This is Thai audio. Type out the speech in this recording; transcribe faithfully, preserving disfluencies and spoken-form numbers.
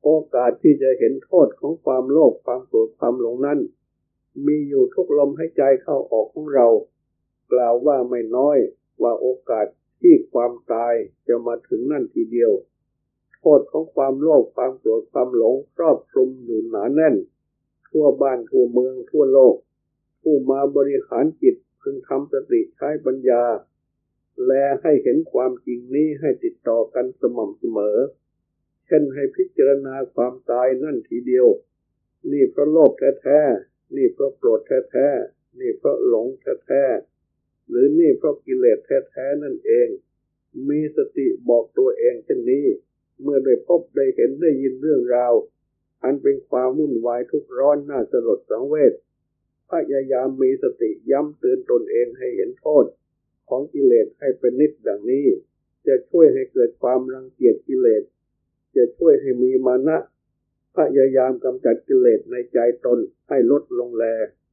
โอกาสที่จะเห็นโทษของความโลภความโกรธความหลงนั้นมีอยู่ทุกลมหายใจเข้าออกของเรากล่าวว่าไม่น้อยว่าโอกาสที่ความตายจะมาถึงนั่นทีเดียวโทษของความโลภความโกรธความหลงครอบคลุมอยู่หนาแน่นทั่วบ้านทั่วเมืองทั่วโลกผู้มาบริหารจิตพึงทำสติใช้ปัญญาแลให้เห็นความจริงนี้ให้ติดต่อกันสม่ำเสมอเช่นให้พิจารณาความตายนั่นทีเดียวนี่เพราะโลภแท้ๆนี่เพราะโกรธแท้ๆนี่เพราะหลงแท้ๆหรือนี่เพราะกิเลสแท้ๆนั่นเองมีสติบอกตัวเองเช่นนี้เมื่อได้พบได้เห็นได้ยินเรื่องราวอันเป็นความวุ่นวายทุกข์ร้อนน่าสลดสังเวชพยายามมีสติย้ำเตือนตนเองให้เห็นโทษของกิเลสให้เป็นนิจดังนี้จะช่วยให้เกิดความรังเกียจกิเลสจะช่วยให้มีมานะพยายามกำจัดกิเลสในใจตนให้ลดลงแล